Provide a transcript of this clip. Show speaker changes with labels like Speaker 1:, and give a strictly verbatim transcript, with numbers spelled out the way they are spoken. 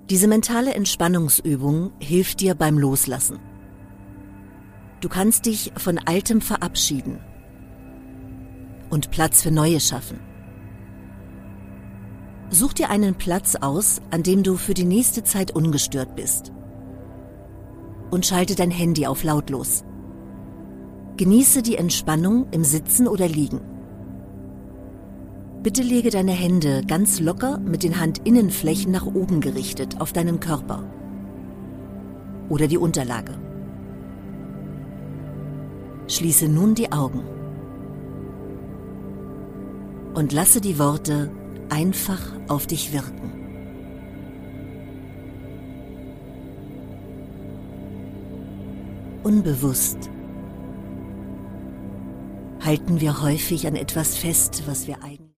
Speaker 1: Diese mentale Entspannungsübung hilft dir beim Loslassen. Du kannst dich von Altem verabschieden und Platz für Neues schaffen. Such dir einen Platz aus, an dem du für die nächste Zeit ungestört bist. Und schalte dein Handy auf lautlos. Genieße die Entspannung im Sitzen oder Liegen. Bitte lege deine Hände ganz locker mit den Handinnenflächen nach oben gerichtet auf deinen Körper oder die Unterlage. Schließe nun die Augen und lasse die Worte einfach auf dich wirken. Unbewusst halten wir häufig an etwas fest, was wir eigentlich